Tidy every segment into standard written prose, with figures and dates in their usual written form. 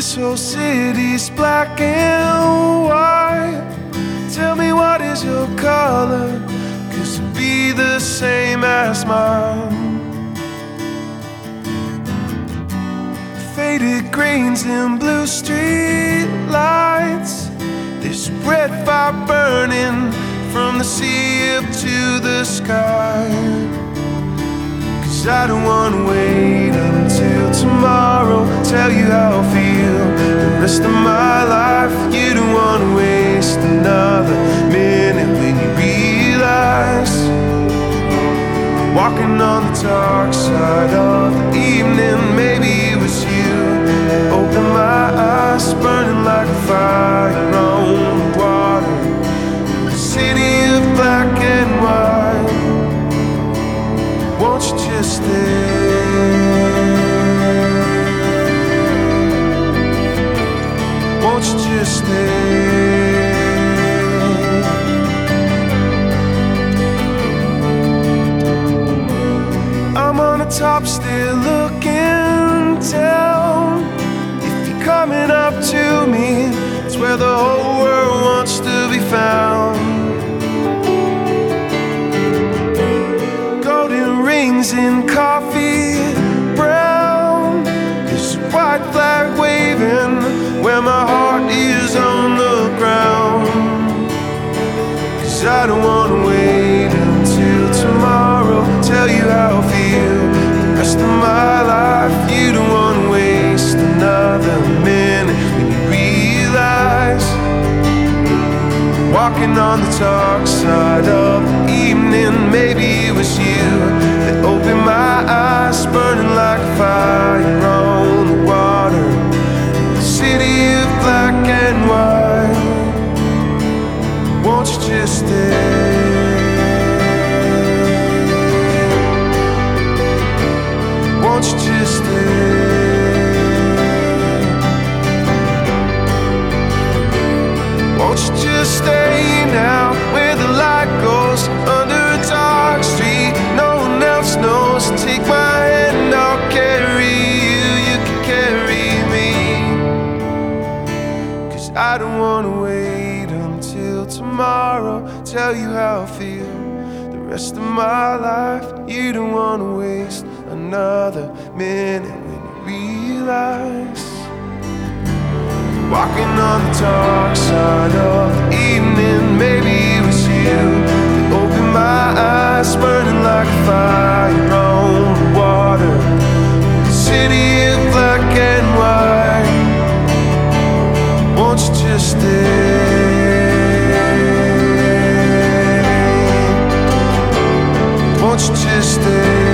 This whole city's black and white. Tell me, what is your color? 'Cause it'll be the same as mine. Faded greens and blue street lights. This red fire burning from the sea up to the sky. 'Cause I don't wanna wait until tomorrow. Tell you how I feel the rest of my life. You don't wanna waste another minute when you realize walking on the dark side of the evening. Maybe it was you that opened my eyes, burning like a fire on the water. A city of black and white. Won't you just stay? Won't you just stay? I'm on the top still looking down. If you're coming up to me, it's where the whole world wants to be found. Rings in coffee brown. This white flag waving where my heart is on the ground. 'Cause I don't wanna wait until tomorrow. Tell you how I feel the rest of my life. You don't wanna waste another minute when you realize walking on the dark side of the evening. Maybe it was you that opened my eyes, burning like a fire on the water. A city of black and white. Won't you just stay? Won't you just stay? Won't you just stay now where the light goes under a dark street? No one else knows. Take my hand, I'll carry you. You can carry me. 'Cause I don't wanna wait until tomorrow. Tell you how I feel the rest of my life. You don't wanna waste another minute when you realize walking on the dark side of the evening. Maybe it was you that opened my eyes, burning like a fire on the water. A city of black and white. Won't you just stay? Won't you just stay?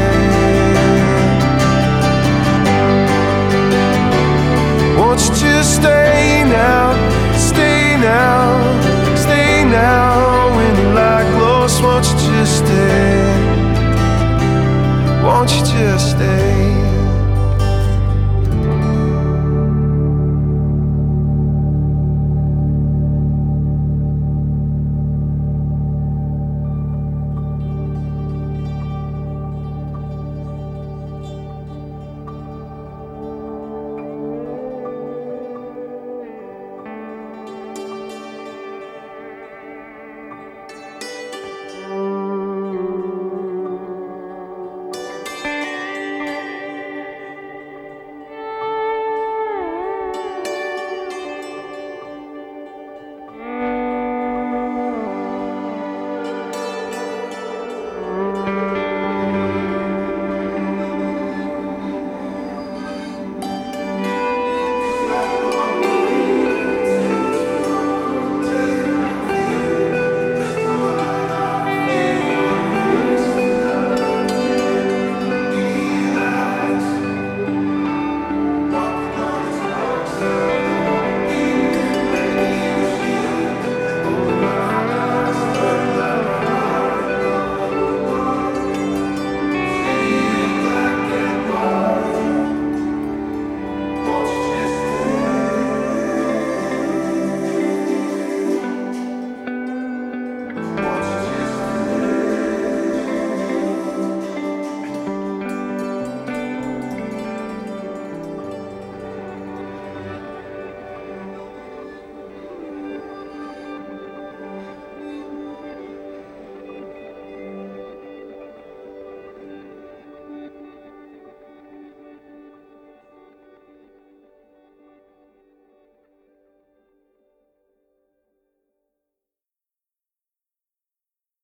Won't you just stay now, stay now, stay now. When the light glows, won't you just stay? Won't you just stay?